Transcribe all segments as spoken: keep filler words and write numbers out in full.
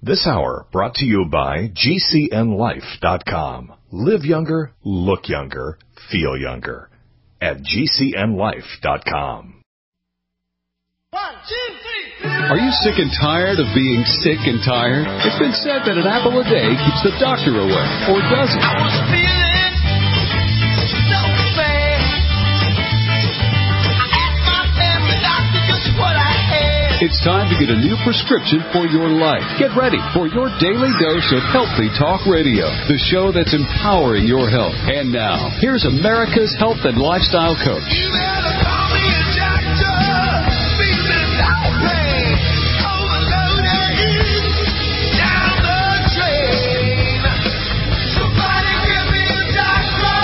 This hour brought to you by G C N life dot com. Live younger, look younger, feel younger at G C N life dot com. One, two, three. Are you sick and tired of being sick and tired? It's been said that an apple a day keeps the doctor away, or does it? I was feeling so bad. I asked my family doctor just what I had. It's time to get a new prescription for your life. Get ready for your daily dose of Healthy Talk Radio, the show that's empowering your health. And now, here's America's health and lifestyle coach. You better call me a doctor. Feeling no pain. Overloaded. Down the drain. Somebody give me a doctor.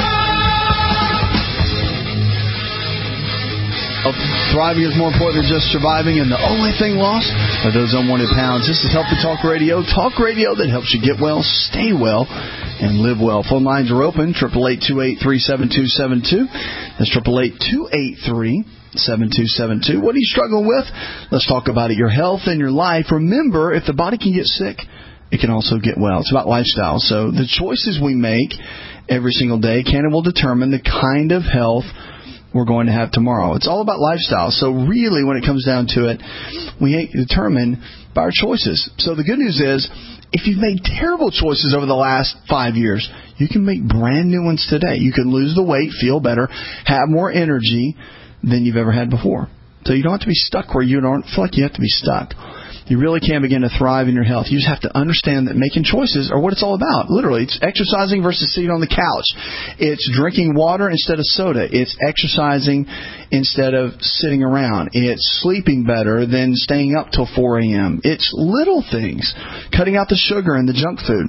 Oh, thriving is more important than just surviving, and the only thing lost are those unwanted pounds. This is Healthy Talk Radio, talk radio that helps you get well, stay well, and live well. Phone lines are open, eight eight eight, two eight three, seven two seven two. That's eight eight eight, two eight three, seven two seven two. What are you struggling with? Let's talk about it. Your health and your life. Remember, if the body can get sick, it can also get well. It's about lifestyle. So the choices we make every single day can and will determine the kind of health we're going to have tomorrow. It's all about lifestyle. So really, when it comes down to it, we determine by our choices. So the good news is, if you've made terrible choices over the last five years, you can make brand new ones today. You can lose the weight, feel better, have more energy than you've ever had before. So you don't have to be stuck where you don't feel like you have to be stuck. You really can begin to thrive in your health. You just have to understand that making choices are what it's all about. Literally, it's exercising versus sitting on the couch. It's drinking water instead of soda. It's exercising instead of sitting around. It's sleeping better than staying up till four a.m. It's little things. Cutting out the sugar and the junk food.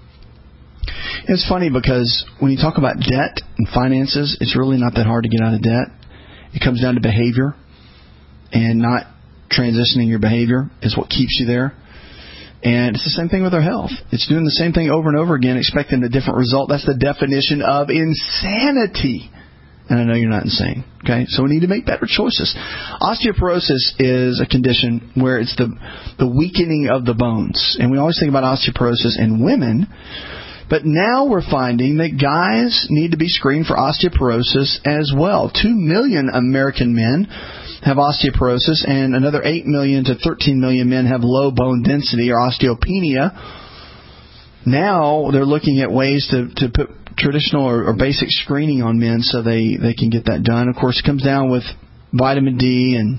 It's funny because when you talk about debt and finances, it's really not that hard to get out of debt. It comes down to behavior and not transitioning your behavior is what keeps you there. And it's the same thing with our health. It's doing the same thing over and over again, expecting a different result. That's the definition of insanity. And I know you're not insane. Okay? So we need to make better choices. Osteoporosis is a condition where it's the the weakening of the bones. And we always think about osteoporosis in women. But now we're finding that guys need to be screened for osteoporosis as well. Two million American men have osteoporosis, and another eight million to thirteen million men have low bone density or osteopenia. Now they're looking at ways to, to put traditional or, or basic screening on men so they, they can get that done. Of course, it comes down with vitamin D and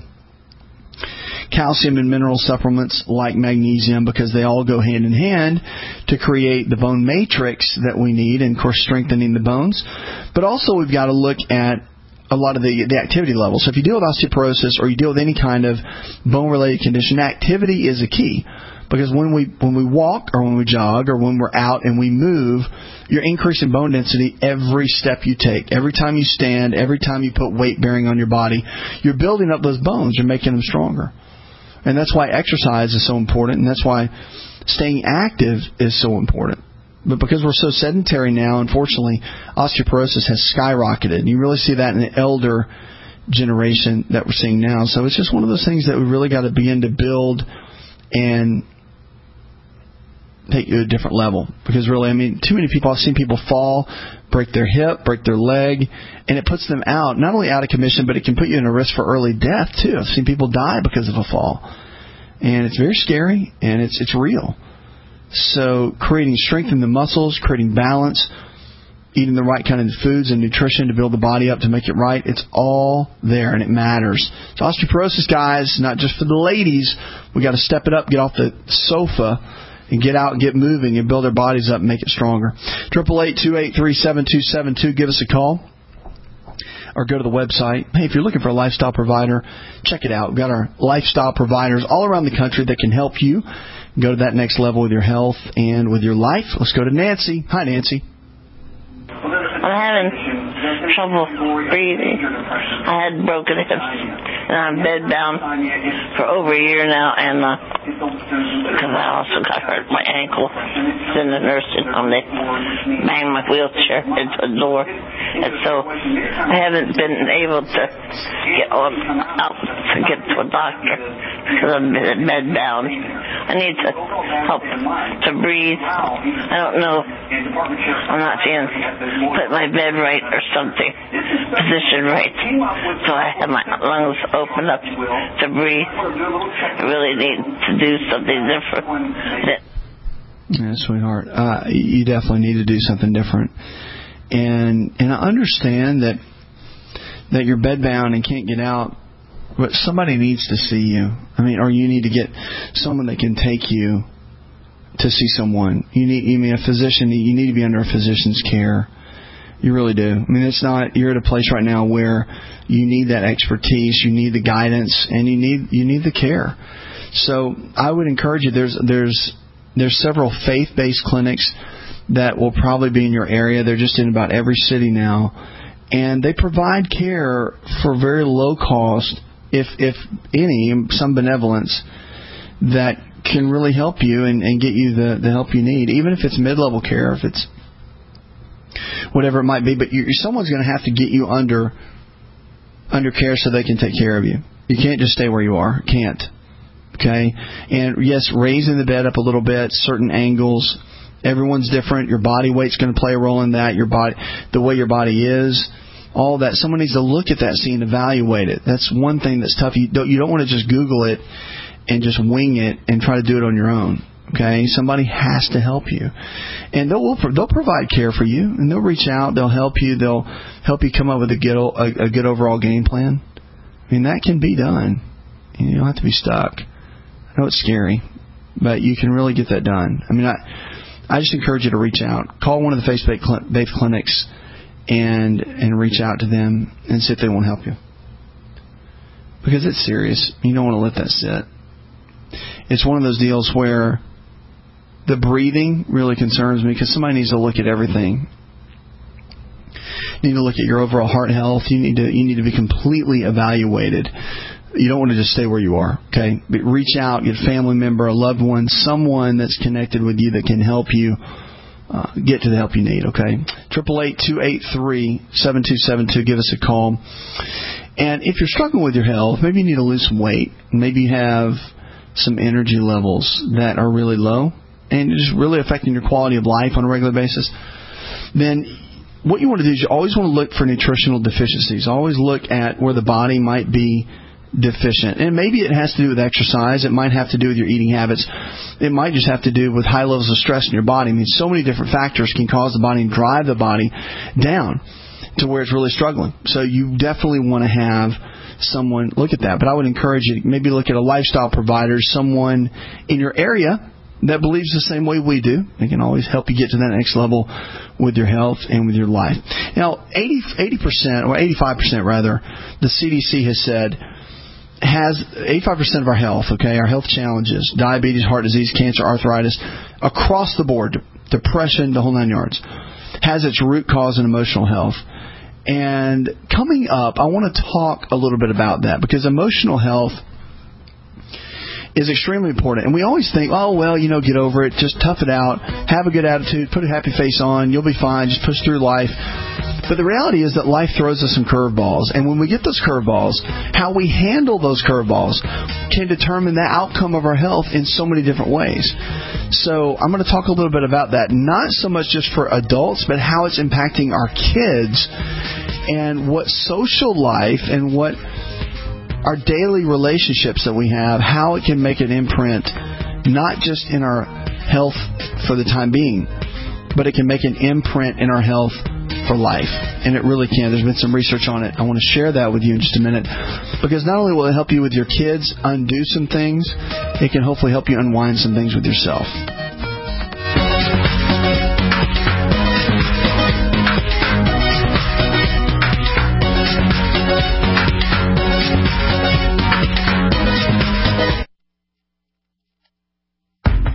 calcium and mineral supplements like magnesium, because they all go hand in hand to create the bone matrix that we need, and, of course, strengthening the bones. But also we've got to look at a lot of the, the activity levels. So if you deal with osteoporosis or you deal with any kind of bone-related condition, activity is a key. Because when we when we walk or when we jog or when we're out and we move, you're increasing bone density every step you take. Every time you stand, every time you put weight bearing on your body, you're building up those bones. You're making them stronger. And that's why exercise is so important, and that's why staying active is so important. But because we're so sedentary now, unfortunately, osteoporosis has skyrocketed. And you really see that in the elder generation that we're seeing now. So it's just one of those things that we really got to begin to build and take you to a different level. Because really, I mean, too many people, I've seen people fall, break their hip, break their leg, and it puts them out, not only out of commission, but it can put you in a risk for early death, too. I've seen people die because of a fall. And it's very scary, and it's it's real. So creating strength in the muscles, creating balance, eating the right kind of foods and nutrition to build the body up to make it right, it's all there, and it matters. So osteoporosis, guys, not just for the ladies. We got to step it up, get off the sofa, and get out and get moving and build our bodies up and make it stronger. eight eight eight, two eight three, seven two seven two. Give us a call. Or go to the website. Hey, if you're looking for a lifestyle provider, check it out. We've got our lifestyle providers all around the country that can help you go to that next level with your health and with your life. Let's go to Nancy. Hi, Nancy. I'm having trouble breathing. I had broken hips, and I'm bedbound for over a year now, and uh, because I also got hurt my ankle. In the nursing home, they banged my wheelchair into the door, and so I haven't been able to get on, out to get to a doctor because I'm bedbound. I need to help to breathe. I don't know. I'm not being put my bed right or something, positioned right, so I have my lungs open up to breathe. I really need to do something different. Yeah, sweetheart, uh, you definitely need to do something different. And and I understand that that you're bedbound and can't get out, but somebody needs to see you. I mean, or you need to get someone that can take you to see someone. You need, you mean a physician. You need to be under a physician's care. You really do. I mean, it's not. You're at a place right now where you need that expertise, you need the guidance, and you need you need the care. So I would encourage you. There's there's there's several faith-based clinics that will probably be in your area. They're just in about every city now, and they provide care for very low cost, if if any, some benevolence that can really help you and, and get you the, the help you need, even if it's mid-level care, if it's whatever it might be. But you, someone's going to have to get you under under care so they can take care of you. You can't just stay where you are. Can't. Okay? And yes, raising the bed up a little bit, certain angles. Everyone's different. Your body weight's going to play a role in that. Your body, the way your body is, all that. Someone needs to look at that, see, and evaluate it. That's one thing that's tough. You don't, you don't want to just Google it and just wing it and try to do it on your own. Okay, somebody has to help you, and they'll they'll provide care for you, and they'll reach out, they'll help you, they'll help you come up with a good a, a good overall game plan. I mean, that can be done. You don't have to be stuck. I know it's scary, but you can really get that done. I mean, I I just encourage you to reach out, call one of the faith-based clinics, and and reach out to them and see if they won't help you, because it's serious. You don't want to let that sit. It's one of those deals where the breathing really concerns me, because somebody needs to look at everything. You need to look at your overall heart health. You need to you need to be completely evaluated. You don't want to just stay where you are. Okay, but reach out, get a family member, a loved one, someone that's connected with you that can help you uh, get to the help you need. Okay, triple eight two eight three seven two seven two. Give us a call. And if you're struggling with your health, maybe you need to lose some weight. Maybe you have some energy levels that are really low and just really affecting your quality of life on a regular basis, then what you want to do is you always want to look for nutritional deficiencies. Always look at where the body might be deficient. And maybe it has to do with exercise. It might have to do with your eating habits. It might just have to do with high levels of stress in your body. I mean, so many different factors can cause the body and drive the body down to where it's really struggling. So you definitely want to have someone look at that. But I would encourage you to maybe look at a lifestyle provider, someone in your area that believes the same way we do. They can always help you get to that next level with your health and with your life. Now, eighty percent, or eighty-five percent rather, the C D C has said, has eighty-five percent of our health, okay, our health challenges, diabetes, heart disease, cancer, arthritis, across the board, depression, the whole nine yards, has its root cause in emotional health. And coming up, I want to talk a little bit about that, because emotional health is extremely important. And we always think, oh, well, you know, get over it, just tough it out, have a good attitude, put a happy face on, you'll be fine, just push through life. But the reality is that life throws us some curveballs. And when we get those curveballs, how we handle those curveballs can determine the outcome of our health in so many different ways. So I'm going to talk a little bit about that, not so much just for adults, but how it's impacting our kids and what social life and what our daily relationships that we have, how it can make an imprint, not just in our health for the time being, but it can make an imprint in our health for life. And it really can. There's been some research on it. I want to share that with you in just a minute, because not only will it help you with your kids undo some things, it can hopefully help you unwind some things with yourself.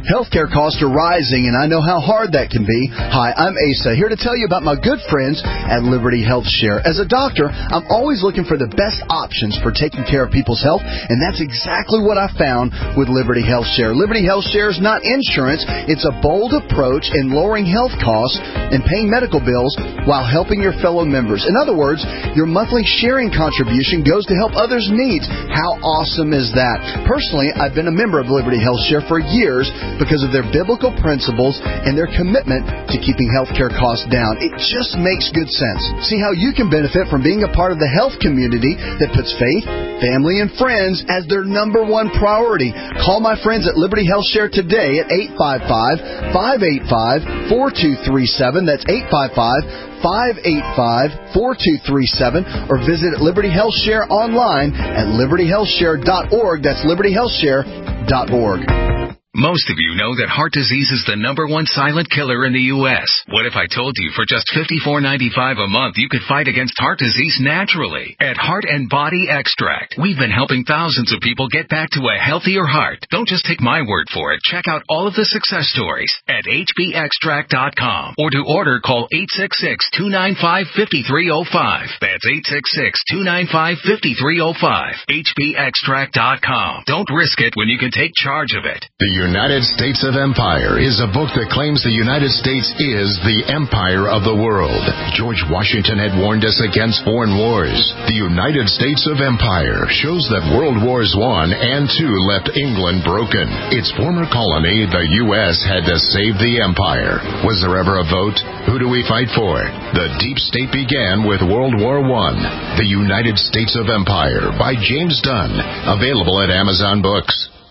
Healthcare costs are rising, and I know how hard that can be. Hi, I'm Asa, here to tell you about my good friends at Liberty Health Share. As a doctor, I'm always looking for the best options for taking care of people's health, and that's exactly what I found with Liberty Health Share. Liberty Health Share is not insurance. It's a bold approach in lowering health costs and paying medical bills while helping your fellow members. In other words, your monthly sharing contribution goes to help others' needs. How awesome is that? Personally, I've been a member of Liberty Health Share for years because of their biblical principles and their commitment to keeping healthcare costs down. It just makes good sense. See how you can benefit from being a part of the health community that puts faith, family, and friends as their number one priority. Call my friends at Liberty Health Share today at eight five five, five eight five, four two three seven. That's eight five five, five eight five, four two three seven, or visit Liberty Health Share online at liberty health share dot org. That's liberty health share dot org. Most of you know that heart disease is the number one silent killer in the U S What if I told you for just fifty-four ninety-five a month you could fight against heart disease naturally? At Heart and Body Extract, we've been helping thousands of people get back to a healthier heart. Don't just take my word for it. Check out all of the success stories at h b extract dot com, or to order, call eight six six, two nine five, five three zero five. That's eight six six, two nine five, five three zero five. h b extract dot com. Don't risk it when you can take charge of it. The United States of Empire is a book that claims the United States is the empire of the world. George Washington had warned us against foreign wars. The United States of Empire shows that World Wars One and Two left England broken. Its former colony, the U S, had to save the empire. Was there ever a vote? Who do we fight for? The deep state began with World War One. The United States of Empire by James Dunn. Available at Amazon Books.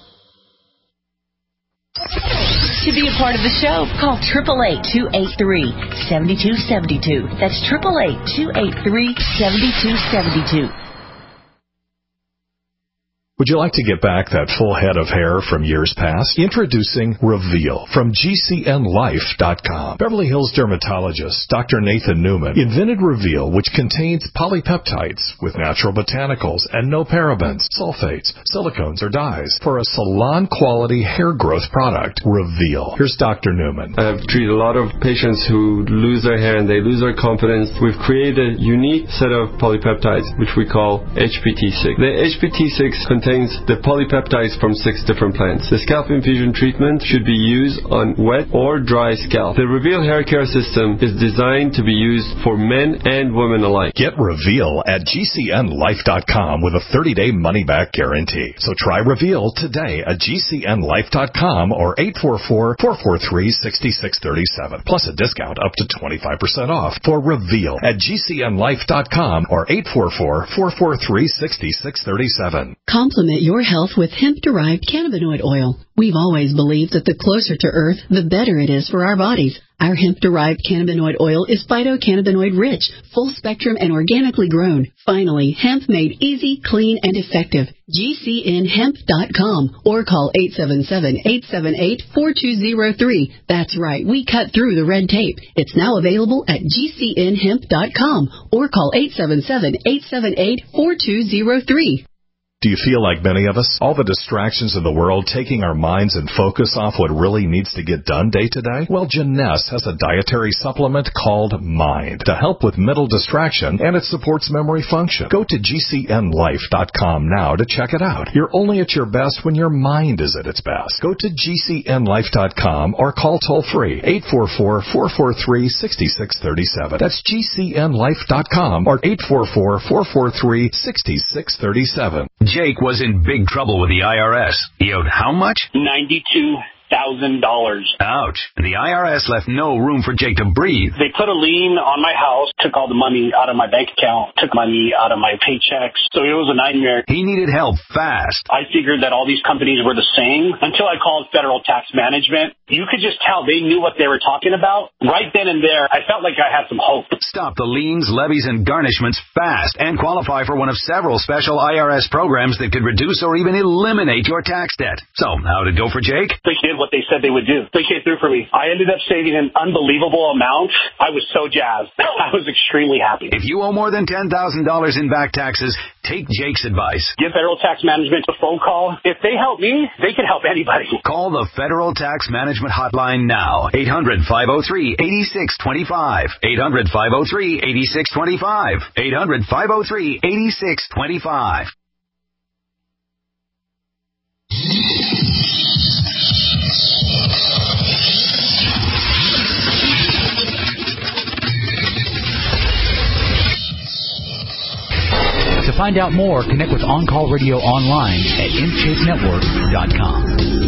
To be a part of the show, call eight eight eight, two eight three, seven two seven two. That's eight eight eight, two eight three, seven two seven two. Would you like to get back that full head of hair from years past? Introducing Reveal from G C N life dot com. Beverly Hills dermatologist Doctor Nathan Newman invented Reveal, which contains polypeptides with natural botanicals and no parabens, sulfates, silicones, or dyes for a salon-quality hair growth product. Reveal. Here's Doctor Newman. I've treated a lot of patients who lose their hair and they lose their confidence. We've created a unique set of polypeptides, which we call H P T six. The H P T six contains the polypeptides from six different plants. The scalp infusion treatment should be used on wet or dry scalp. The Reveal hair care system is designed to be used for men and women alike. Get Reveal at G C N life dot com with a thirty-day money-back guarantee. So try Reveal today at G C N life dot com or eight four four, four four three, six six three seven, plus a discount up to twenty-five percent off for Reveal at G C N life dot com or eight four four, four four three, six six three seven. Complement your health with hemp-derived cannabinoid oil. We've always believed that the closer to Earth, the better it is for our bodies. Our hemp-derived cannabinoid oil is phytocannabinoid rich, full spectrum, and organically grown. Finally, hemp made easy, clean, and effective. G C N hemp dot com or call eight seven seven, eight seven eight, four two zero three. That's right, we cut through the red tape. It's now available at G C N hemp dot com or call eight seven seven, eight seven eight, four two zero three. Do you feel like many of us? All the distractions of the world taking our minds and focus off what really needs to get done day to day? Well, Jeunesse has a dietary supplement called Mind to help with mental distraction, and it supports memory function. Go to G C N life dot com now to check it out. You're only at your best when your mind is at its best. Go to G C N life dot com or call toll-free eight four four, four four three, six six three seven. That's G C N life dot com or eight four four, four four three, six six three seven. Jake was in big trouble with the I R S. He owed how much? ninety-two thousand dollars. Ouch. And the I R S left no room for Jake to breathe. They put a lien on my house, took all the money out of my bank account, took money out of my paychecks. So it was a nightmare. He needed help fast. I figured that all these companies were the same until I called Federal Tax Management. You could just tell they knew what they were talking about. Right then and there, I felt like I had some hope. Stop the liens, levies, and garnishments fast and qualify for one of several special I R S programs that could reduce or even eliminate your tax debt. So, how'd it go for Jake? The kid what they said they would do. They came through for me. I ended up saving an unbelievable amount. I was so jazzed. I was extremely happy. If you owe more than ten thousand dollars in back taxes, take Jake's advice. Give Federal Tax Management a phone call. If they help me, they can help anybody. Call the Federal Tax Management Hotline now. eight hundred, five oh three, eight six two five. eight hundred, five oh three, eight six two five. eight hundred, five oh three, eight six two five. To find out more, connect with On Call Radio online at in shape network dot com.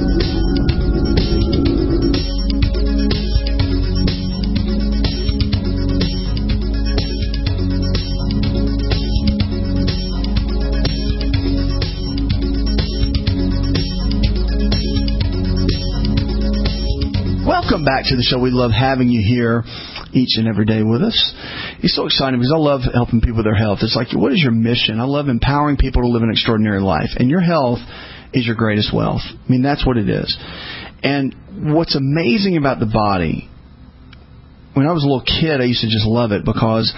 Welcome back to the show. We love having you here each and every day with us. It's so exciting because I love helping people with their health. It's like, what is your mission? I love empowering people to live an extraordinary life. And your health is your greatest wealth. I mean, that's what it is. And what's amazing about the body, when I was a little kid, I used to just love it because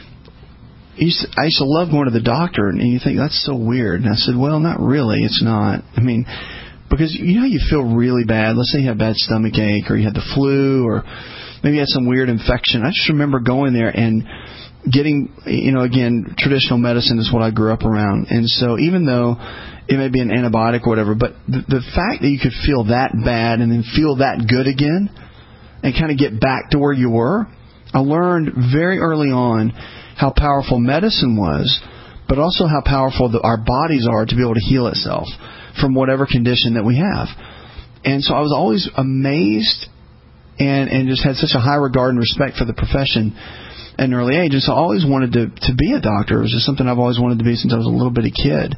I used to, I used to love going to the doctor. And you think, that's so weird. And I said, well, not really. It's not. I mean, because you know you feel really bad. Let's say you have bad stomach ache or you had the flu or maybe you had some weird infection. I just remember going there and getting, you know, again, traditional medicine is what I grew up around. And so even though it may be an antibiotic or whatever, but the, the fact that you could feel that bad and then feel that good again and kind of get back to where you were, I learned very early on how powerful medicine was, but also how powerful the, our bodies are to be able to heal itself from whatever condition that we have. And so I was always amazed and, and just had such a high regard and respect for the profession at an early age. And so I always wanted to, to be a doctor. It was just something I've always wanted to be since I was a little bitty kid.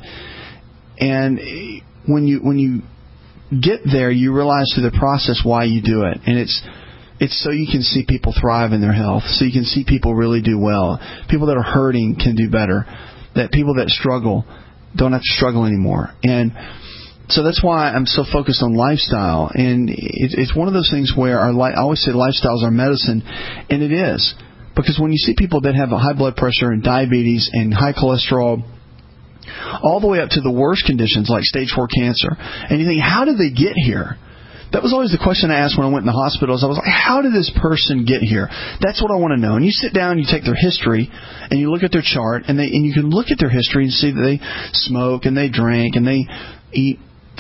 And when you when you get there, you realize through the process why you do it. And it's it's so you can see people thrive in their health, so you can see people really do well. People that are hurting can do better. That people that struggle don't have to struggle anymore. And so that's why I'm so focused on lifestyle. And it, it's one of those things where our li- I always say lifestyle is our medicine, and it is. Because when you see people that have a high blood pressure and diabetes and high cholesterol, all the way up to the worst conditions like stage four cancer, and you think, how did they get here? That was always the question I asked when I went in the hospitals. I was like, how did this person get here? That's what I want to know. And you sit down, you take their history, and you look at their chart, and they and you can look at their history and see that they smoke, and they drink, and they eat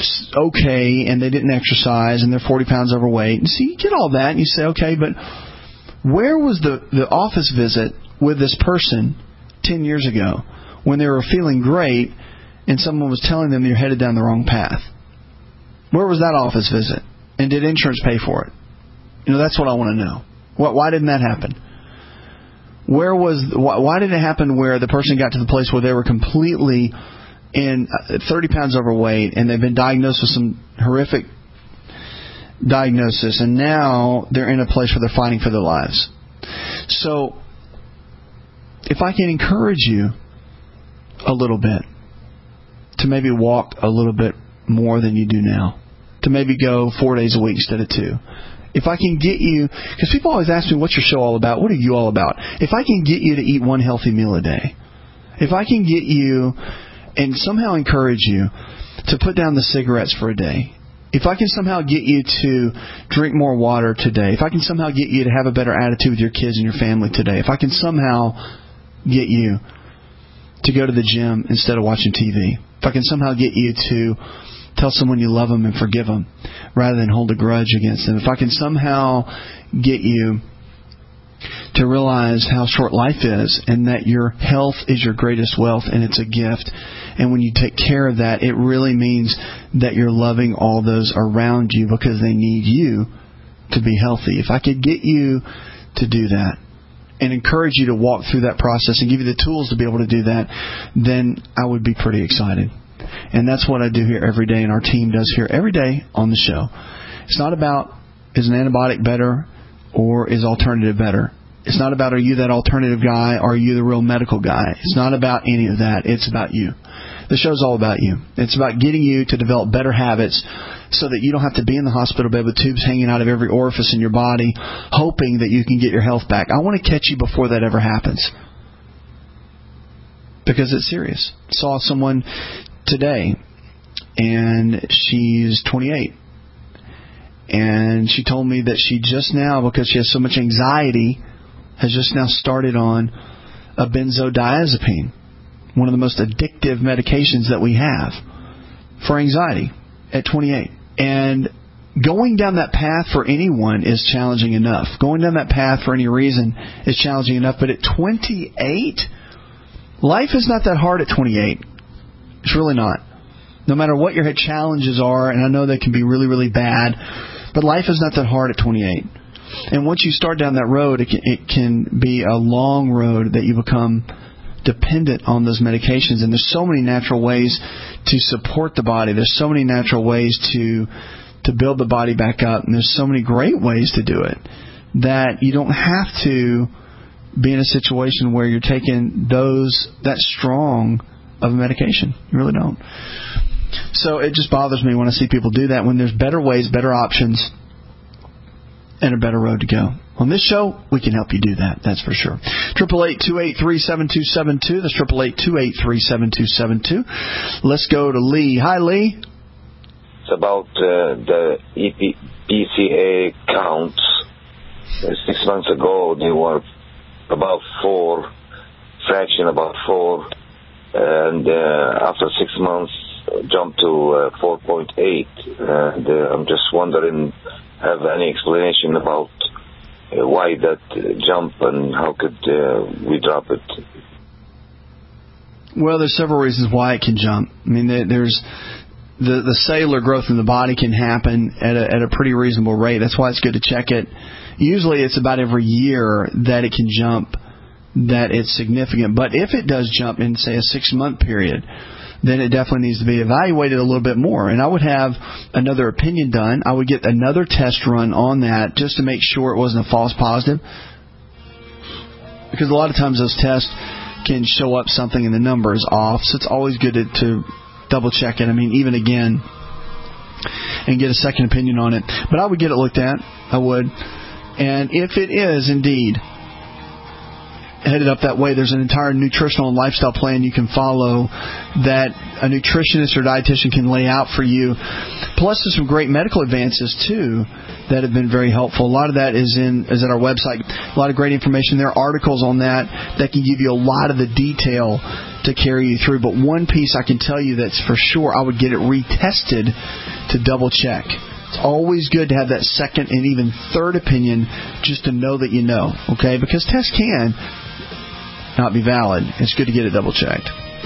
okay, and they didn't exercise, and they're forty pounds overweight. And so you get all that, and you say, okay, but where was the, the office visit with this person ten years ago when they were feeling great and someone was telling them you're headed down the wrong path? Where was that office visit? And did insurance pay for it? You know, that's what I want to know. Why, why didn't that happen? Where was why, why did it happen where the person got to the place where they were completely in thirty pounds overweight and they've been diagnosed with some horrific diagnosis, and now they're in a place where they're fighting for their lives? So if I can encourage you a little bit to maybe walk a little bit more than you do now, to maybe go four days a week instead of two. If I can get you, because people always ask me, what's your show all about? What are you all about? If I can get you to eat one healthy meal a day, if I can get you and somehow encourage you to put down the cigarettes for a day, if I can somehow get you to drink more water today, if I can somehow get you to have a better attitude with your kids and your family today, if I can somehow get you to go to the gym instead of watching T V, if I can somehow get you to tell someone you love them and forgive them rather than hold a grudge against them, if I can somehow get you to realize how short life is and that your health is your greatest wealth and it's a gift, and when you take care of that, it really means that you're loving all those around you because they need you to be healthy. If I could get you to do that and encourage you to walk through that process and give you the tools to be able to do that, then I would be pretty excited. And that's what I do here every day, and our team does here every day on the show. It's not about, is an antibiotic better or is alternative better? It's not about, are you that alternative guy or are you the real medical guy? It's not about any of that. It's about you. The show's all about you. It's about getting you to develop better habits so that you don't have to be in the hospital bed with tubes hanging out of every orifice in your body, hoping that you can get your health back. I want to catch you before that ever happens, because it's serious. Saw someone today, and she's twenty-eight. And she told me that she just now, because she has so much anxiety, has just now started on a benzodiazepine, one of the most addictive medications that we have for anxiety at twenty-eight. And going down that path for anyone is challenging enough. Going down that path for any reason is challenging enough. But at twenty-eight, life is not that hard at twenty-eight. It's really not. No matter what your challenges are, and I know they can be really, really bad, but life is not that hard at twenty-eight. And once you start down that road, it can, it can be a long road that you become dependent on those medications. And there's so many natural ways to support the body. There's so many natural ways to to build the body back up. And there's so many great ways to do it that you don't have to be in a situation where you're taking those that strong of a medication. You really don't. So it just bothers me when I see people do that, when there's better ways, better options, and a better road to go. On this show, we can help you do that. That's for sure. Triple eight two eight three seven two seven two. That's triple eight two eight three seven two seven two. Let's go to Lee. Hi, Lee. It's about uh, the E P C A counts. Uh, six months ago, they were about four, fraction about four, and uh, after six months, jumped to uh, four point eight. And uh, I'm just wondering, have any explanation about uh, why that uh, jump and how could uh, we drop it? Well, there's several reasons why it can jump. I mean, there's the the cellular growth in the body can happen at a, at a pretty reasonable rate. That's why it's good to check it. Usually it's about every year that it can jump, that it's significant. But if it does jump in, say, a six-month period, then it definitely needs to be evaluated a little bit more. And I would have another opinion done. I would get another test run on that just to make sure it wasn't a false positive. Because a lot of times those tests can show up something and the number is off. So it's always good to, to double check it. I mean, even again, and get a second opinion on it. But I would get it looked at. I would. And if it is indeed headed up that way, there's an entire nutritional and lifestyle plan you can follow that a nutritionist or dietitian can lay out for you. Plus, there's some great medical advances too that have been very helpful. A lot of that is in is at our website. A lot of great information. There are articles on that that can give you a lot of the detail to carry you through. But one piece I can tell you that's for sure, I would get it retested to double check. It's always good to have that second and even third opinion just to know that you know, okay? Because tests can not be valid. It's good to get it double checked.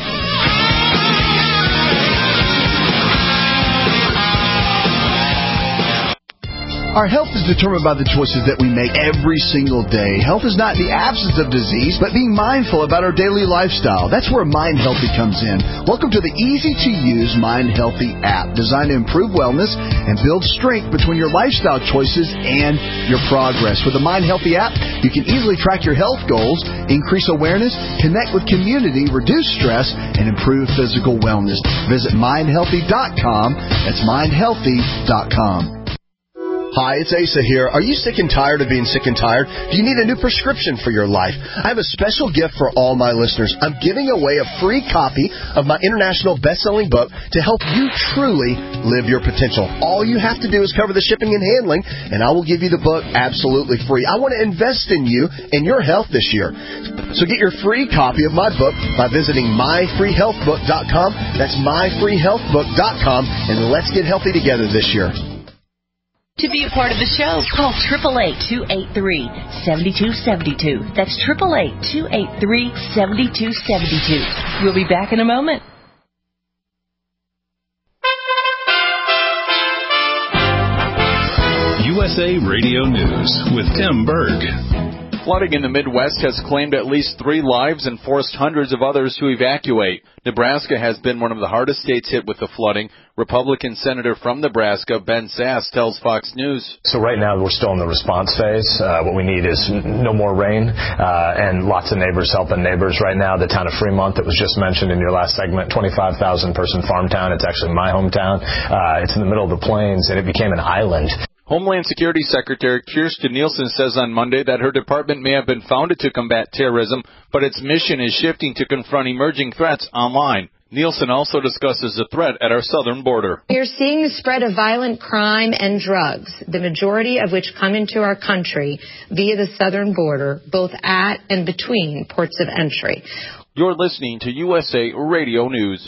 Our health is determined by the choices that we make every single day. Health is not the absence of disease, but being mindful about our daily lifestyle. That's where Mind Healthy comes in. Welcome to the easy-to-use Mind Healthy app, designed to improve wellness and build strength between your lifestyle choices and your progress. With the Mind Healthy app, you can easily track your health goals, increase awareness, connect with community, reduce stress, and improve physical wellness. Visit mind healthy dot com. That's mind healthy dot com. Hi, it's Asa here. Are you sick and tired of being sick and tired? Do you need a new prescription for your life? I have a special gift for all my listeners. I'm giving away a free copy of my international best-selling book to help you truly live your potential. All you have to do is cover the shipping and handling, and I will give you the book absolutely free. I want to invest in you and your health this year. So get your free copy of my book by visiting my free health book dot com. That's my free health book dot com, and let's get healthy together this year. To be a part of the show, call eight eight eight, two eight three, seven two seven two. That's eight eight eight, two eight three, seven two seven two. We'll be back in a moment. U S A Radio News with Tim Berg. Flooding in the Midwest has claimed at least three lives and forced hundreds of others to evacuate. Nebraska has been one of the hardest states hit with the flooding. Republican Senator from Nebraska, Ben Sasse, tells Fox News. So right now we're still in the response phase. Uh, what we need is no more rain uh, and lots of neighbors helping neighbors. Right now, the town of Fremont that was just mentioned in your last segment, twenty-five thousand person farm town. It's actually my hometown. Uh, it's in the middle of the plains, and it became an island. Homeland Security Secretary Kirstjen Nielsen says on Monday that her department may have been founded to combat terrorism, but its mission is shifting to confront emerging threats online. Nielsen also discusses the threat at our southern border. We are seeing the spread of violent crime and drugs, the majority of which come into our country via the southern border, both at and between ports of entry. You're listening to U S A Radio News.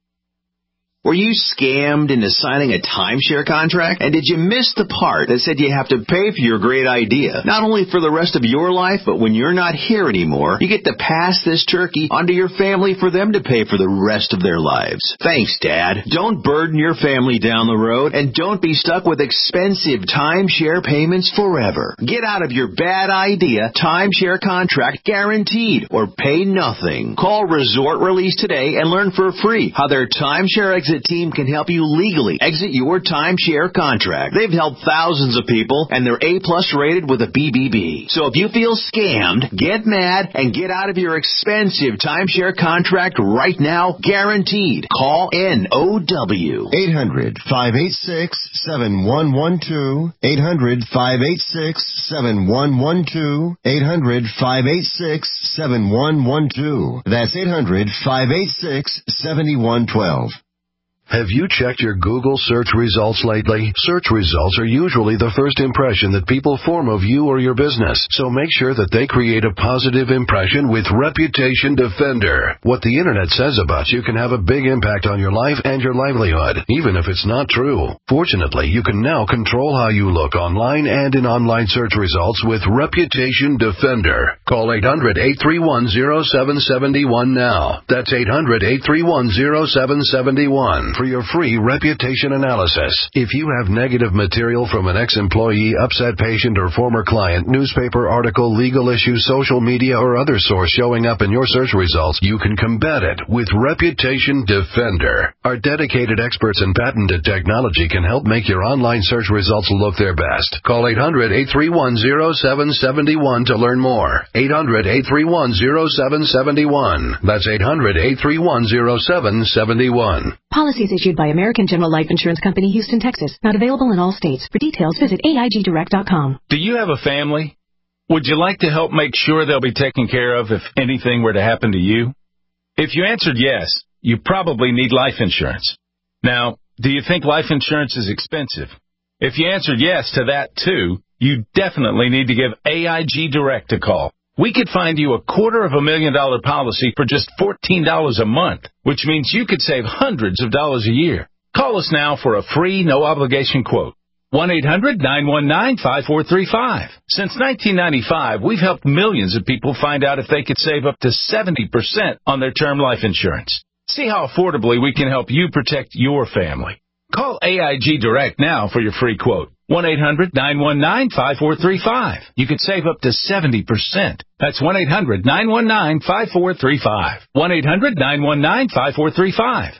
Were you scammed into signing a timeshare contract? And did you miss the part that said you have to pay for your great idea? Not only for the rest of your life, but when you're not here anymore, you get to pass this turkey onto your family for them to pay for the rest of their lives. Thanks, Dad. Don't burden your family down the road, and don't be stuck with expensive timeshare payments forever. Get out of your bad idea timeshare contract guaranteed, or pay nothing. Call Resort Release today and learn for free how their timeshare exit team can help you legally exit your timeshare contract. They've helped thousands of people, and they're A-plus rated with a B B B. So if you feel scammed, get mad and get out of your expensive timeshare contract right now, guaranteed. Call N O W. eight hundred, five eight six, seven one one two. eight hundred, five eight six, seven one one two. eight hundred, five eight six, seven one one two. That's eight hundred, five eight six, seven one one two. Have you checked your Google search results lately? Search results are usually the first impression that people form of you or your business, so make sure that they create a positive impression with Reputation Defender. What the Internet says about you can have a big impact on your life and your livelihood, even if it's not true. Fortunately, you can now control how you look online and in online search results with Reputation Defender. Call eight hundred, eight three one, zero seven seven one now. That's eight hundred, eight three one, zero seven seven one. For your free reputation analysis. If you have negative material from an ex-employee, upset patient, or former client, newspaper article, legal issue, social media, or other source showing up in your search results, you can combat it with Reputation Defender. Our dedicated experts in patented technology can help make your online search results look their best. Call eight hundred, eight three one, zero seven seven one to learn more. eight hundred, eight three one, zero seven seven one. That's eight hundred, eight three one, zero seven seven one. Policies issued by American General Life Insurance Company, Houston, Texas. Not available in all states. For details, visit A I G direct dot com. Do you have a family? Would you like to help make sure they'll be taken care of if anything were to happen to you? If you answered yes, you probably need life insurance. Now, do you think life insurance is expensive? If you answered yes to that too, you definitely need to give A I G Direct a call. We could find you a quarter of a million dollar policy for just fourteen dollars a month, which means you could save hundreds of dollars a year. Call us now for a free, no-obligation quote. one eight hundred, nine one nine, five four three five. Since nineteen ninety-five, we've helped millions of people find out if they could save up to seventy percent on their term life insurance. See how affordably we can help you protect your family. Call A I G Direct now for your free quote. one eight hundred, nine one nine, five four three five. You could save up to seventy percent. That's one eight hundred, nine one nine, five four three five. one eight hundred, nine one nine, five four three five.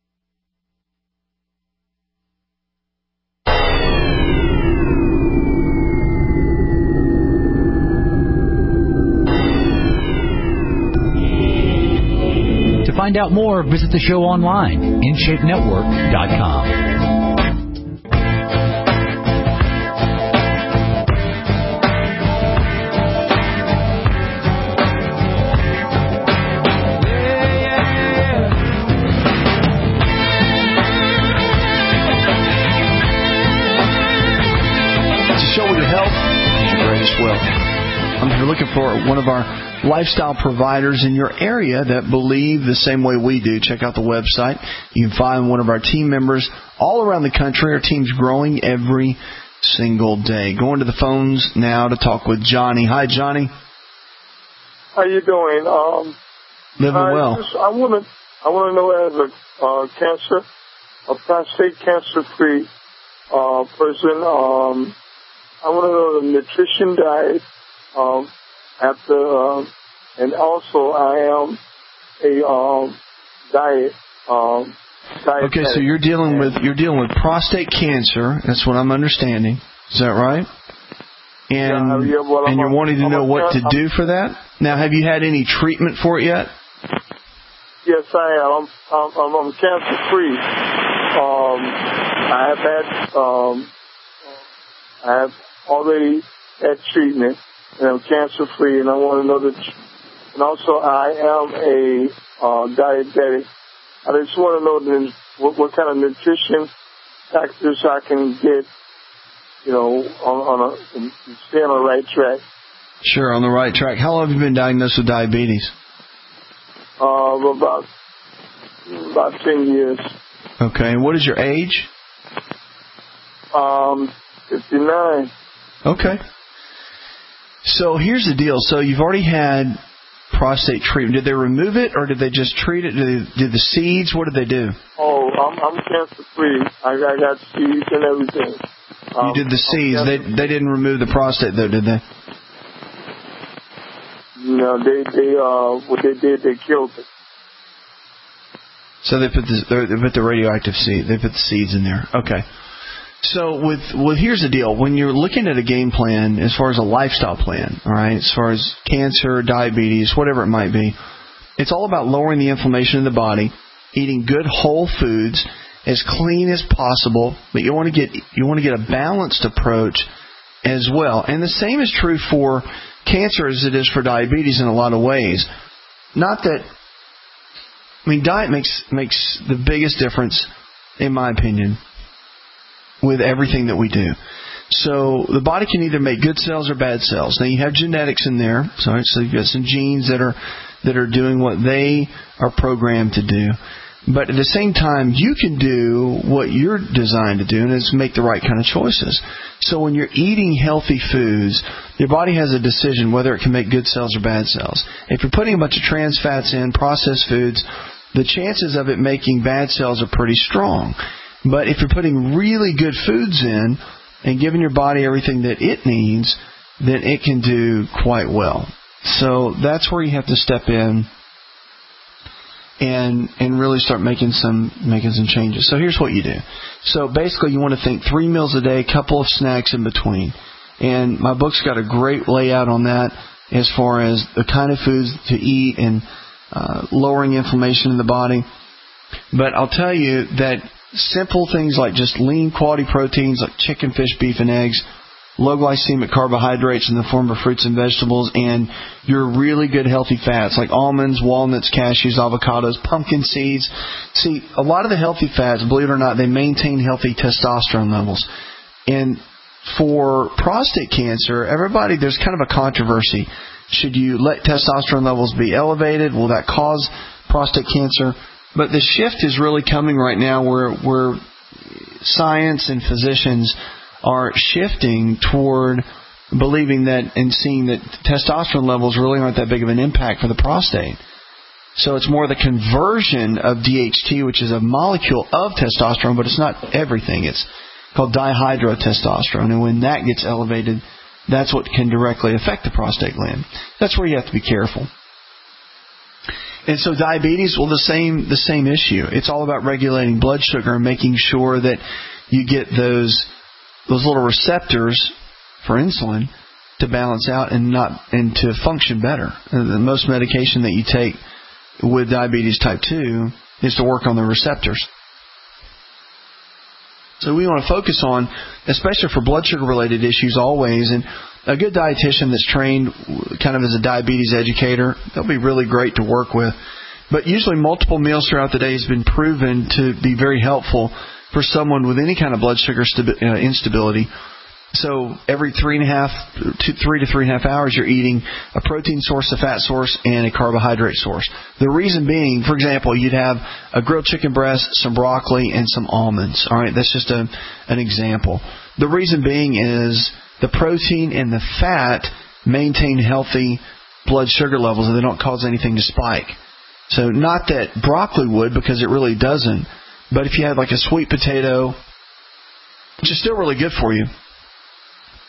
To find out more, visit the show online, in shape network dot com. Um, if you're looking for one of our lifestyle providers in your area that believe the same way we do, check out the website. You can find one of our team members all around the country. Our team's growing every single day. Going to the phones now to talk with Johnny. Hi, Johnny. How you doing? Um, Living I well. Just, I want to I want to know, as a uh, cancer, a prostate cancer-free uh, person, um, I want to know the nutrition diet, um, after, uh, and also I am a um, diet. Um, okay, so you're dealing with you're dealing with prostate cancer. That's what I'm understanding. Is that right? And yeah, yeah, well, and I'm you're a, wanting to I'm know a, what to I'm, do for that. Now, have you had any treatment for it yet? Yes, I am. I'm, I'm, I'm cancer free. Um, I have had, um, I have already had treatment, and I'm cancer free. And I want to know that. And also, I am a uh, diabetic. I just want to know the, what, what kind of nutrition factors I can get, you know, on, on a stay on the right track. Sure, on the right track. How long have you been diagnosed with diabetes? Uh, about about ten years. Okay, and what is your age? Um, fifty-nine. Okay. So here's the deal. So you've already had prostate treatment. Did they remove it, or did they just treat it? Did, they, did the seeds? What did they do? Oh, I'm, I'm cancer free. I, I got seeds and everything. Um, you did the seeds. They they didn't remove the prostate though, did they? No, they they uh what they did, they killed it. So they put the they put the radioactive seed. They put the seeds in there. Okay. So with well, here's the deal. When you're looking at a game plan, as far as a lifestyle plan, all right, as far as cancer, diabetes, whatever it might be, it's all about lowering the inflammation in the body, eating good whole foods, as clean as possible. But you want to get you want to get a balanced approach as well. And the same is true for cancer as it is for diabetes in a lot of ways. Not that, I mean, diet makes makes the biggest difference, in my opinion, with everything that we do. So the body can either make good cells or bad cells. Now you have genetics in there, so you've got some genes that are that are doing what they are programmed to do. But at the same time, you can do what you're designed to do, and it's make the right kind of choices. So when you're eating healthy foods, your body has a decision whether it can make good cells or bad cells. If you're putting a bunch of trans fats in, processed foods, the chances of it making bad cells are pretty strong. But if you're putting really good foods in and giving your body everything that it needs, then it can do quite well. So that's where you have to step in and and really start making some making some changes. So here's what you do. So basically you want to think three meals a day, a couple of snacks in between. And my book's got a great layout on that as far as the kind of foods to eat and uh, lowering inflammation in the body. But I'll tell you that simple things like just lean quality proteins like chicken, fish, beef, and eggs, low glycemic carbohydrates in the form of fruits and vegetables, and your really good healthy fats like almonds, walnuts, cashews, avocados, pumpkin seeds. See, a lot of the healthy fats, believe it or not, they maintain healthy testosterone levels. And for prostate cancer, everybody, there's kind of a controversy. Should you let testosterone levels be elevated? Will that cause prostate cancer? But the shift is really coming right now where, where science and physicians are shifting toward believing that and seeing that testosterone levels really aren't that big of an impact for the prostate. So it's more the conversion of D H T, which is a molecule of testosterone, but it's not everything. It's called dihydrotestosterone. And when that gets elevated, that's what can directly affect the prostate gland. That's where you have to be careful. And so diabetes, well, the same the same issue. It's all about regulating blood sugar and making sure that you get those those little receptors for insulin to balance out and not and to function better. The most medication that you take with diabetes type two is to work on the receptors. So we want to focus on, especially for blood sugar related issues always, and a good dietitian that's trained kind of as a diabetes educator, they'll be really great to work with. But usually multiple meals throughout the day has been proven to be very helpful for someone with any kind of blood sugar stabi- uh, instability. So every three and a half, two, three to three and a half hours, you're eating a protein source, a fat source, and a carbohydrate source. The reason being, for example, you'd have a grilled chicken breast, some broccoli, and some almonds. All right, that's just a, an example. The reason being is the protein and the fat maintain healthy blood sugar levels, and they don't cause anything to spike. So not that broccoli would, because it really doesn't. But if you had like a sweet potato, which is still really good for you,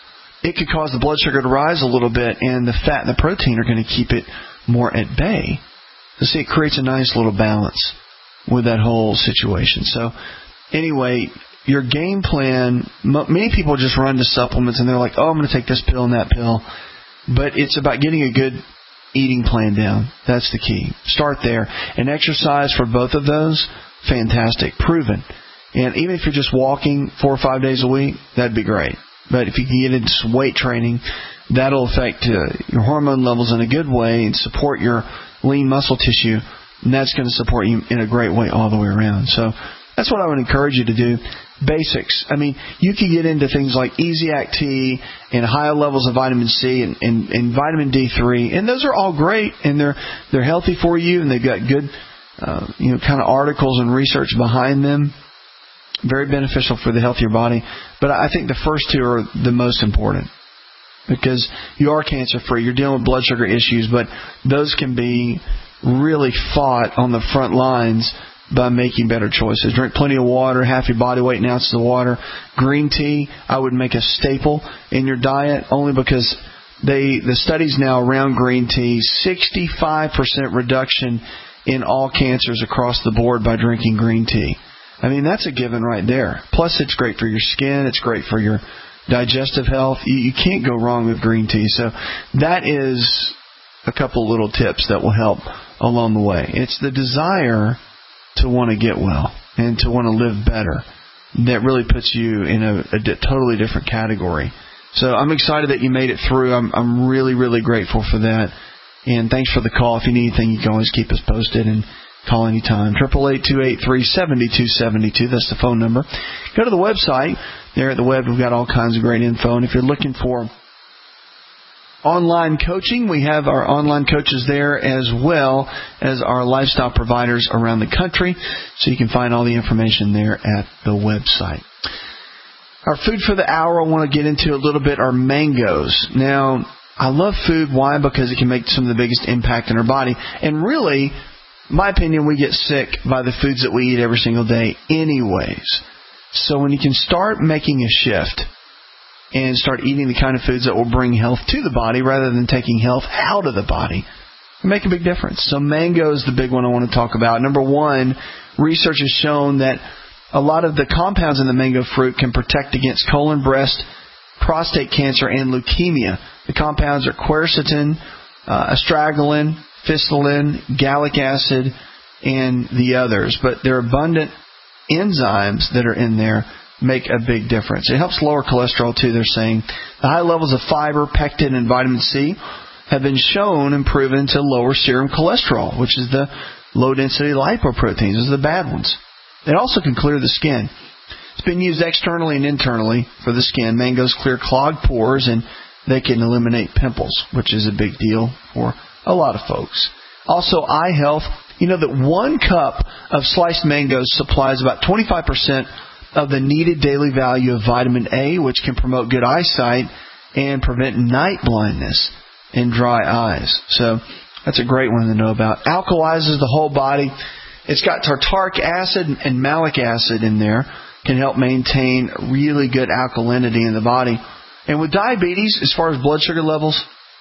it could cause the blood sugar to rise a little bit, and the fat and the protein are going to keep it more at bay. So see, it creates a nice little balance with that whole situation. So anyway, your game plan, many people just run to supplements and they're like, oh, I'm going to take this pill and that pill. But it's about getting a good eating plan down. That's the key. Start there. And exercise for both of those, fantastic, proven. And even if you're just walking four or five days a week, that'd be great. But if you can get into some weight training, that'll affect uh, your hormone levels in a good way and support your lean muscle tissue. And that's going to support you in a great way all the way around. So that's what I would encourage you to do. Basics. I mean, you can get into things like Easy-Act T and higher levels of vitamin C and, and, and vitamin D three, and those are all great, and they're they're healthy for you, and they've got good, uh, you know, kind of articles and research behind them. Very beneficial for the health of your body. But I think the first two are the most important because you are cancer-free. You're dealing with blood sugar issues, but those can be really fought on the front lines by making better choices. Drink plenty of water, half your body weight in ounces of water. Green tea, I would make a staple in your diet only because they the studies now around green tea, sixty-five percent reduction in all cancers across the board by drinking green tea. I mean, that's a given right there. Plus, it's great for your skin. It's great for your digestive health. You, you can't go wrong with green tea. So that is a couple little tips that will help along the way. It's the desire to want to get well and to want to live better that really puts you in a, a di- totally different category. So I'm excited that you made it through. I'm, I'm really, really grateful for that. And thanks for the call. If you need anything, you can always keep us posted and call anytime. eight eight eight, two eight three, seven two seven two. That's the phone number. Go to the website. There at the web, we've got all kinds of great info. And if you're looking for online coaching, we have our online coaches there as well as our lifestyle providers around the country. So you can find all the information there at the website. Our food for the hour I want to get into a little bit are mangoes. Now, I love food. Why? Because it can make some of the biggest impact in our body. And really, in my opinion, we get sick by the foods that we eat every single day anyways. So when you can start making a shift and start eating the kind of foods that will bring health to the body rather than taking health out of the body, it make a big difference. So mango is the big one I want to talk about. Number one, research has shown that a lot of the compounds in the mango fruit can protect against colon, breast, prostate cancer, and leukemia. The compounds are quercetin, uh, astragalin, phycillin, gallic acid, and the others. But there are abundant enzymes that are in there make a big difference. It helps lower cholesterol too, they're saying. The high levels of fiber, pectin, and vitamin C have been shown and proven to lower serum cholesterol, which is the low-density lipoproteins. Those are the bad ones. It also can clear the skin. It's been used externally and internally for the skin. Mangoes clear clogged pores, and they can eliminate pimples, which is a big deal for a lot of folks. Also, eye health. You know that one cup of sliced mangoes supplies about twenty-five percent of the needed daily value of vitamin A, which can promote good eyesight and prevent night blindness and dry eyes. So that's a great one to know about. Alkalizes the whole body. It's got tartaric acid and malic acid in there. Can help maintain really good alkalinity in the body. And with diabetes, as far as blood sugar levels,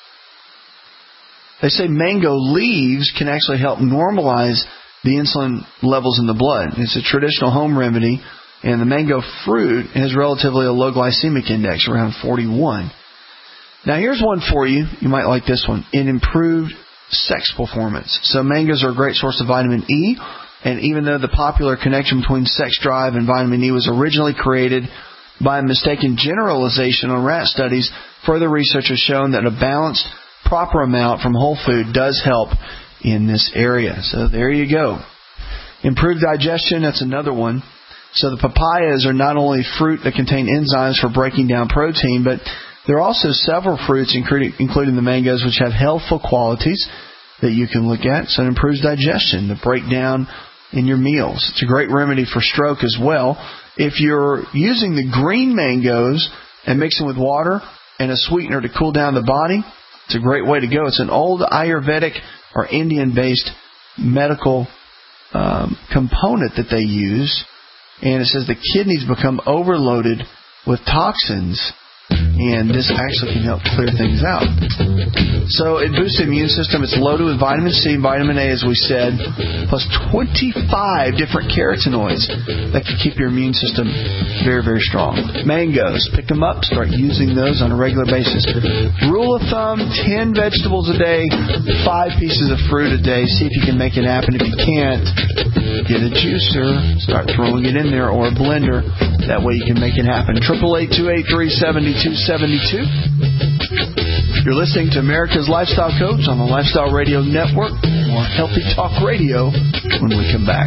they say mango leaves can actually help normalize the insulin levels in the blood. It's a traditional home remedy. And the mango fruit has relatively a low glycemic index, around forty-one. Now, here's one for you. You might like this one. It improved sex performance. So mangoes are a great source of vitamin E. And even though the popular connection between sex drive and vitamin E was originally created by a mistaken generalization on rat studies, further research has shown that a balanced, proper amount from whole food does help in this area. So there you go. Improved digestion, that's another one. So the papayas are not only fruit that contain enzymes for breaking down protein, but there are also several fruits, including, including the mangoes, which have healthful qualities that you can look at. So it improves digestion, the breakdown in your meals. It's a great remedy for stroke as well. If you're using the green mangoes and mixing with water and a sweetener to cool down the body, it's a great way to go. It's an old Ayurvedic or Indian-based medical um, component that they use. And it says the kidneys become overloaded with toxins and this actually can help clear things out. So it boosts the immune system. It's loaded with vitamin C, vitamin A, as we said, plus twenty-five different carotenoids that can keep your immune system very, very strong. Mangoes, pick them up, start using those on a regular basis. Rule of thumb, ten vegetables a day, five pieces of fruit a day. See if you can make it happen. If you can't, get a juicer, start throwing it in there, or a blender. That way you can make it happen. eight eight eight, two eight three, seven two seven two. You're listening to America's Lifestyle Coach on the Lifestyle Radio Network. More Healthy Talk Radio when we come back.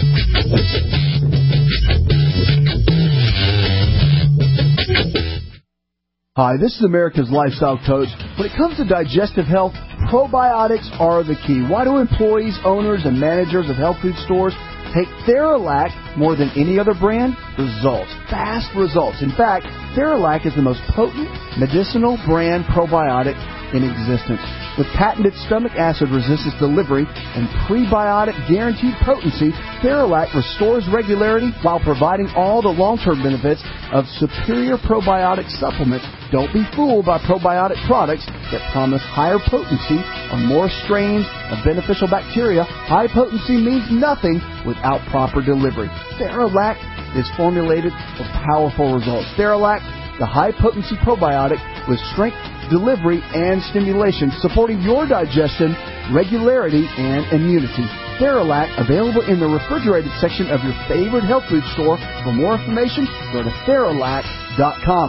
Hi, this is America's Lifestyle Coach. When it comes to digestive health, probiotics are the key. Why do employees, owners, and managers of health food stores take Theralac more than any other brand? Results. Fast results. In fact, Theralac is the most potent medicinal brand probiotic in existence. With patented stomach acid resistance delivery and prebiotic guaranteed potency, Theralac restores regularity while providing all the long-term benefits of superior probiotic supplements. Don't be fooled by probiotic products that promise higher potency or more strains of beneficial bacteria. High potency means nothing without proper delivery. Theralac is formulated for powerful results. Theralac, the high-potency probiotic with strength, delivery, and stimulation, supporting your digestion, regularity, and immunity. Theralac, available in the refrigerated section of your favorite health food store. For more information, go to Theralac dot com.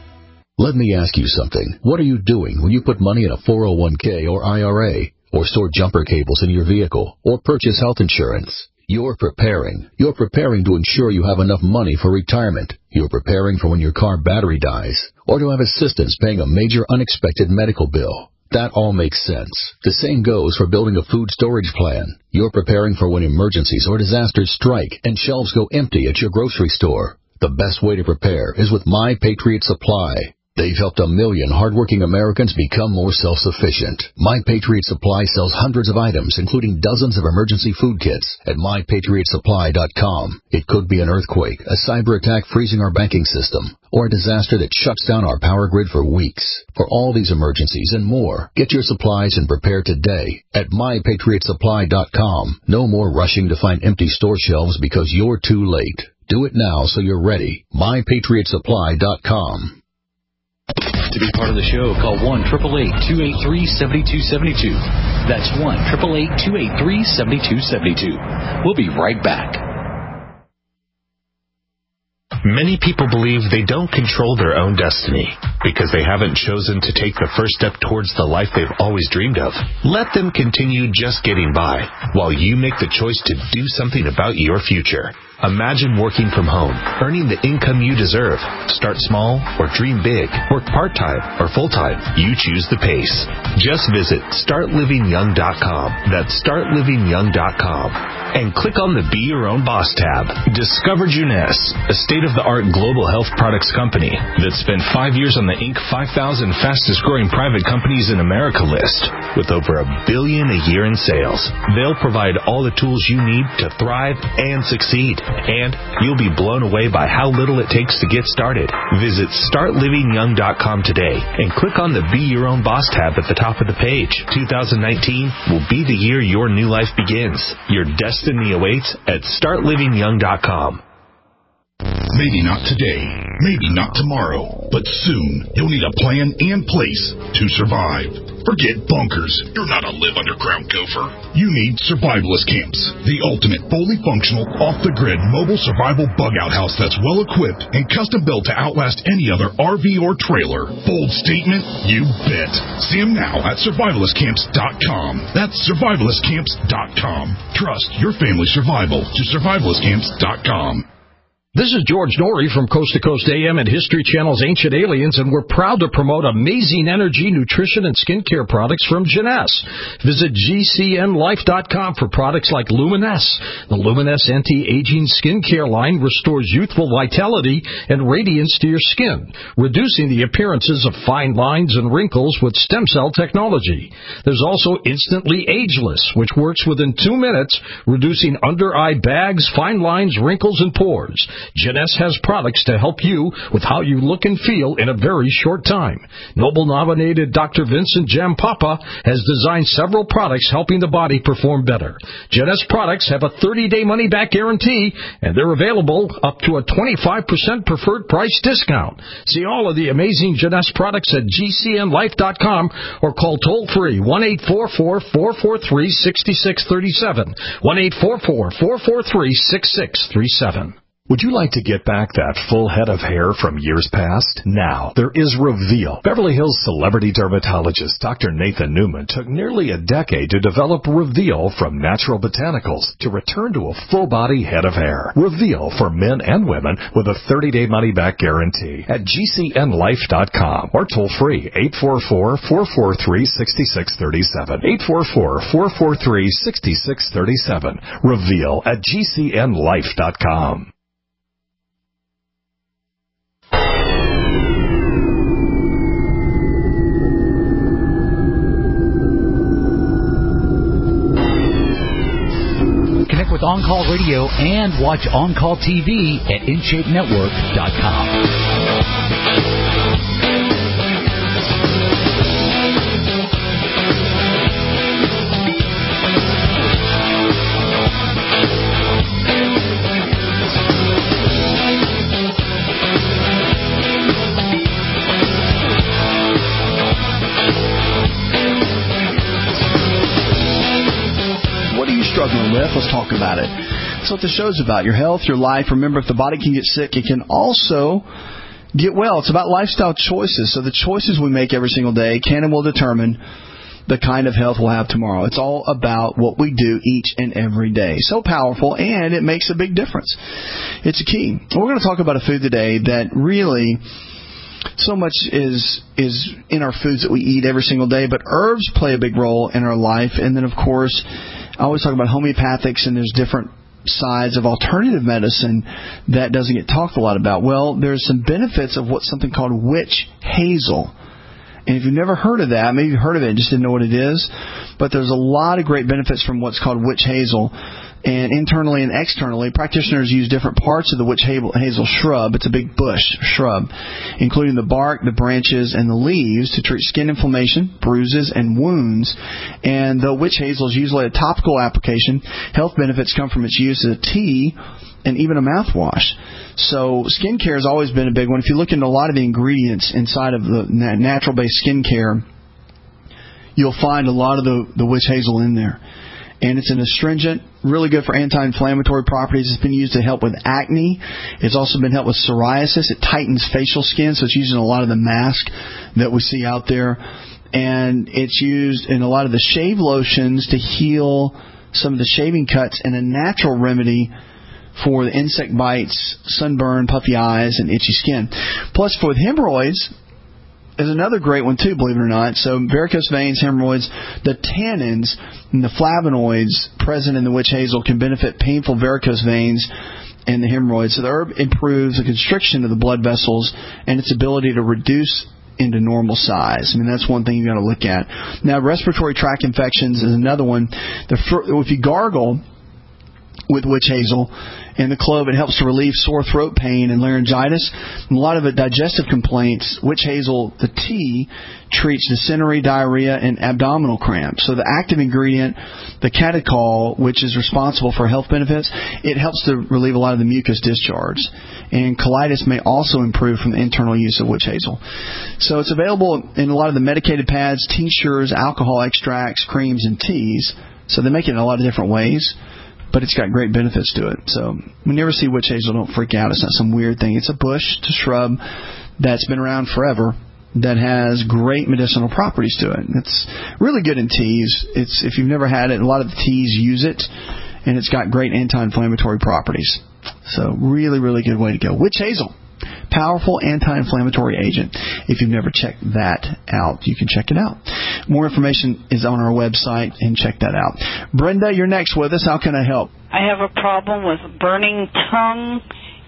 Let me ask you something. What are you doing when you put money in a four oh one k or I R A, or store jumper cables in your vehicle, or purchase health insurance? You're preparing. You're preparing to ensure you have enough money for retirement. You're preparing for when your car battery dies, or to have assistance paying a major unexpected medical bill. That all makes sense. The same goes for building a food storage plan. You're preparing for when emergencies or disasters strike and shelves go empty at your grocery store. The best way to prepare is with My Patriot Supply. They've helped a million hardworking Americans become more self-sufficient. My Patriot Supply sells hundreds of items, including dozens of emergency food kits at my patriot supply dot com. It could be an earthquake, a cyber attack freezing our banking system, or a disaster that shuts down our power grid for weeks. For all these emergencies and more, get your supplies and prepare today at my patriot supply dot com. No more rushing to find empty store shelves because you're too late. Do it now so you're ready. my patriot supply dot com. To be part of the show, call one eight eight eight, two eight three, seven two seven two. That's one eight eight eight, two eight three, seven two seven two. We'll be right back. Many people believe they don't control their own destiny because they haven't chosen to take the first step towards the life they've always dreamed of. Let them continue just getting by while you make the choice to do something about your future. Imagine working from home, earning the income you deserve. Start small or dream big. Work part-time or full-time. You choose the pace. Just visit start living young dot com. That's start living young dot com. And click on the Be Your Own Boss tab. Discover Jeunesse, a state-of-the-art global health products company that spent five years on the Inc five thousand fastest-growing private companies in America list with over a billion a year in sales. They'll provide all the tools you need to thrive and succeed. And you'll be blown away by how little it takes to get started. Visit start living young dot com today and click on the Be Your Own Boss tab at the top of the page. two thousand nineteen will be the year your new life begins. Your destiny awaits at start living young dot com. Maybe not today, maybe not tomorrow, but soon you'll need a plan and place to survive. Forget bunkers. You're not a live underground gopher. You need survivalist camps, the ultimate fully functional, off-the-grid mobile survival bug-out house that's well-equipped and custom-built to outlast any other R V or trailer. Bold statement? You bet. See them now at survivalist camps dot com. That's survivalist camps dot com. Trust your family's survival to survivalist camps dot com. This is George Norrie from Coast to Coast A M and History Channel's Ancient Aliens, and we're proud to promote amazing energy, nutrition, and skincare products from Jeunesse. Visit G C N life dot com for products like Luminesse. The Luminesse anti-aging skincare line restores youthful vitality and radiance to your skin, reducing the appearances of fine lines and wrinkles with stem cell technology. There's also Instantly Ageless, which works within two minutes, reducing under-eye bags, fine lines, wrinkles, and pores. Jeunesse has products to help you with how you look and feel in a very short time. Nobel-nominated Doctor Vincent Jampapa has designed several products helping the body perform better. Jeunesse products have a thirty-day money-back guarantee, and they're available up to a twenty-five percent preferred price discount. See all of the amazing Jeunesse products at G C N life dot com or call toll-free one eight four four, four four three, six six three seven, one eight four four, four four three, six six three seven. Would you like to get back that full head of hair from years past? Now, there is Reveal. Beverly Hills celebrity dermatologist Doctor Nathan Newman took nearly a decade to develop Reveal from natural botanicals to return to a full-body head of hair. Reveal for men and women with a thirty-day money-back guarantee at G C N life dot com or toll-free eight four four, four four three, six six three seven, eight four four, four four three, six six three seven. Reveal at G C N life dot com. Connect with On Call Radio and watch On Call T V at in shape network dot com. Struggling with, let's talk about it. That's what the show's about. Your health, your life. Remember, if the body can get sick, it can also get well. It's about lifestyle choices. So the choices we make every single day can and will determine the kind of health we'll have tomorrow. It's all about what we do each and every day. So powerful, and it makes a big difference. It's a key. We're going to talk about a food today that really, so much is is in our foods that we eat every single day, but herbs play a big role in our life. And then, of course, I always talk about homeopathics, and there's different sides of alternative medicine that doesn't get talked a lot about. Well, there's some benefits of what's something called witch hazel. And if you've never heard of that, maybe you've heard of it and just didn't know what it is, but there's a lot of great benefits from what's called witch hazel. And internally and externally, practitioners use different parts of the witch hazel shrub. It's a big bush shrub, including the bark, the branches, and the leaves to treat skin inflammation, bruises, and wounds. And though witch hazel is usually a topical application, health benefits come from its use as a tea and even a mouthwash. So skincare has always been a big one. If you look into a lot of the ingredients inside of the natural-based skincare, you'll find a lot of the, the witch hazel in there. And it's an astringent, really good for anti-inflammatory properties. It's been used to help with acne. It's also been helped with psoriasis. It tightens facial skin, so it's used in a lot of the masks that we see out there. And it's used in a lot of the shave lotions to heal some of the shaving cuts, and a natural remedy for the insect bites, sunburn, puffy eyes, and itchy skin. Plus, for hemorrhoids, is another great one too, believe it or not. So varicose veins, hemorrhoids, the tannins and the flavonoids present in the witch hazel can benefit painful varicose veins and the hemorrhoids. So the herb improves the constriction of the blood vessels and its ability to reduce into normal size. I mean, that's one thing you got to look at. Now, respiratory tract infections is another one. The if you gargle with witch hazel and the clove, it helps to relieve sore throat pain and laryngitis. And a lot of the digestive complaints, witch hazel, the tea, treats dysentery, diarrhea, and abdominal cramps. So the active ingredient, the catechol, which is responsible for health benefits, it helps to relieve a lot of the mucus discharge. And colitis may also improve from the internal use of witch hazel. So it's available in a lot of the medicated pads, tinctures, alcohol extracts, creams, and teas. So they make it in a lot of different ways, but it's got great benefits to it. So when you ever see witch hazel, don't freak out. It's not some weird thing. It's a bush, it's a shrub that's been around forever that has great medicinal properties to it. It's really good in teas. It's if you've never had it, a lot of the teas use it, and it's got great anti-inflammatory properties. So really, really good way to go. Witch hazel, powerful anti-inflammatory agent. If you've never checked that out, you can check it out. More information is on our website, and check that out. Brenda, you're next with us. How can I help? I have a problem with burning tongue,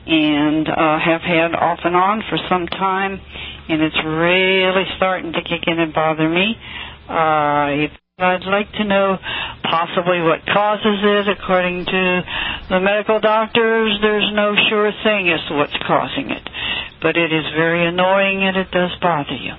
and uh, have had off and on for some time, and it's really starting to kick in and bother me. Uh, if I'd like to know possibly what causes it. According to the medical doctors, there's no sure thing as to what's causing it. But it is very annoying and it does bother you.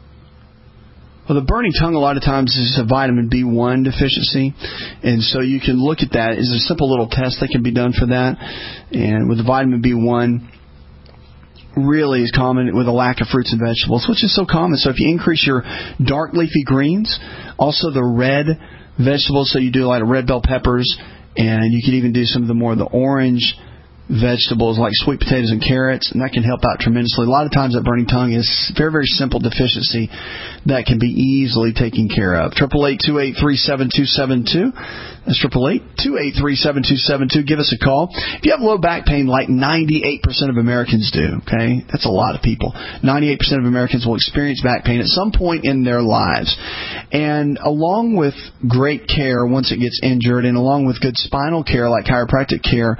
Well, the burning tongue a lot of times is a vitamin B one deficiency, and so you can look at that. It's a simple little test that can be done for that. And with the vitamin B one, really is common with a lack of fruits and vegetables, which is so common. So if you increase your dark leafy greens, also the red vegetables, so you do a lot of red bell peppers, and you can even do some of the more of the orange vegetables like sweet potatoes and carrots, and that can help out tremendously. A lot of times that burning tongue is very, very simple deficiency that can be easily taken care of. triple eight, two eight three, seven two seven two. That's triple eight, two eight three, seven two seven two. Give us a call. If you have low back pain like ninety-eight percent of Americans do, okay, that's a lot of people. ninety-eight percent of Americans will experience back pain at some point in their lives. And along with great care once it gets injured, and along with good spinal care like chiropractic care,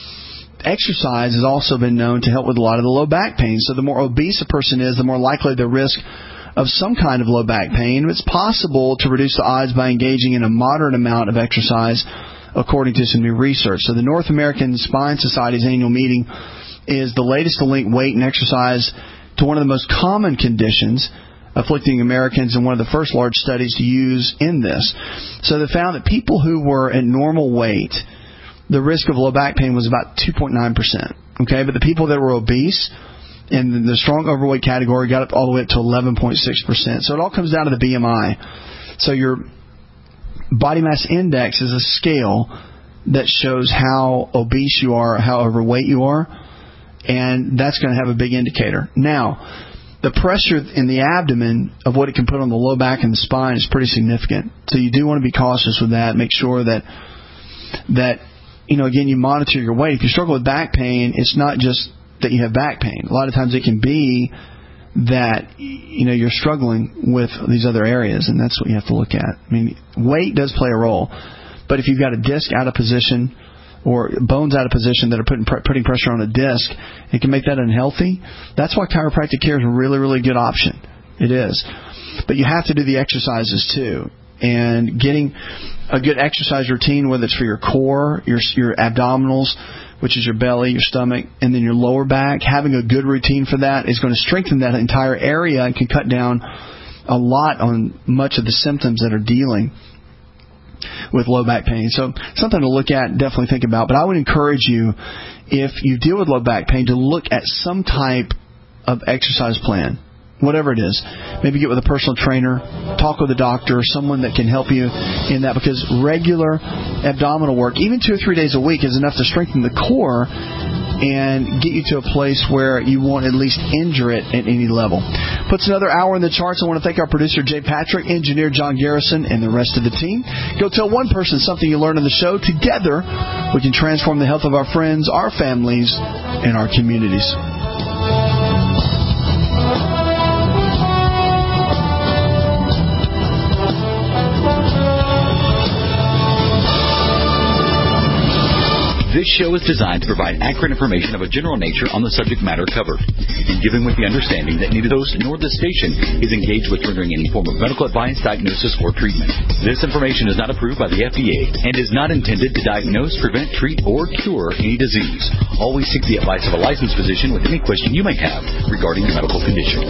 exercise has also been known to help with a lot of the low back pain. So the more obese a person is, the more likely the risk of some kind of low back pain. It's possible to reduce the odds by engaging in a moderate amount of exercise, according to some new research. So the North American Spine Society's annual meeting is the latest to link weight and exercise to one of the most common conditions afflicting Americans, and one of the first large studies to use in this. So they found that people who were at normal weight, the risk of low back pain was about two point nine percent. Okay, but the people that were obese in the strong overweight category got up all the way up to eleven point six percent. So it all comes down to the B M I. So your body mass index is a scale that shows how obese you are, how overweight you are, and that's going to have a big indicator. Now, the pressure in the abdomen of what it can put on the low back and the spine is pretty significant. So you do want to be cautious with that. Make sure that that you know, again, you monitor your weight. If you struggle with back pain, it's not just that you have back pain. A lot of times it can be that, you know, you're struggling with these other areas, and that's what you have to look at. I mean, weight does play a role, but if you've got a disc out of position or bones out of position that are putting putting pressure on a disc, it can make that unhealthy. That's why chiropractic care is a really, really good option. It is. But you have to do the exercises too. And getting a good exercise routine, whether it's for your core, your your abdominals, which is your belly, your stomach, and then your lower back, having a good routine for that is going to strengthen that entire area and can cut down a lot on much of the symptoms that are dealing with low back pain. So something to look at, definitely think about. But I would encourage you, if you deal with low back pain, to look at some type of exercise plan. Whatever it is. Maybe get with a personal trainer, talk with a doctor, someone that can help you in that, because regular abdominal work, even two or three days a week, is enough to strengthen the core and get you to a place where you won't at least injure it at any level. Puts another hour in the charts. I want to thank our producer, Jay Patrick, engineer John Garrison, and the rest of the team. Go tell one person something you learned on the show. Together, we can transform the health of our friends, our families, and our communities. This show is designed to provide accurate information of a general nature on the subject matter covered, and given with the understanding that neither host nor the station is engaged with rendering any form of medical advice, diagnosis, or treatment. This information is not approved by the F D A and is not intended to diagnose, prevent, treat, or cure any disease. Always seek the advice of a licensed physician with any question you may have regarding your medical condition.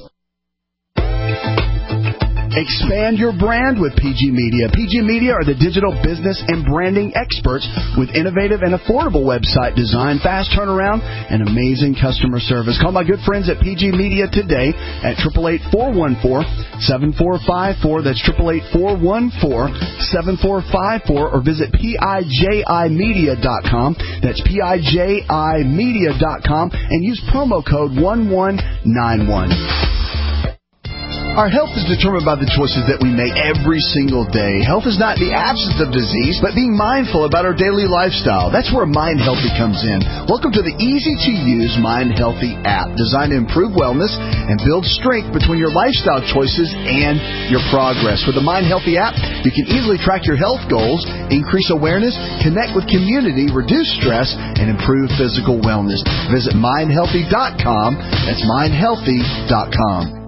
Expand your brand with P G Media. P G Media are the digital business and branding experts with innovative and affordable website design, fast turnaround, and amazing customer service. Call my good friends at P G Media today at eight eight eight, four one four, seven four five four. That's eight eight eight, four one four, seven four five four, or visit P I J I media dot com. That's P I J I media dot com, and use promo code one one nine one. Our health is determined by the choices that we make every single day. Health is not the absence of disease, but being mindful about our daily lifestyle. That's where Mind Healthy comes in. Welcome to the easy-to-use Mind Healthy app, designed to improve wellness and build strength between your lifestyle choices and your progress. With the Mind Healthy app, you can easily track your health goals, increase awareness, connect with community, reduce stress, and improve physical wellness. Visit mind healthy dot com. That's mind healthy dot com.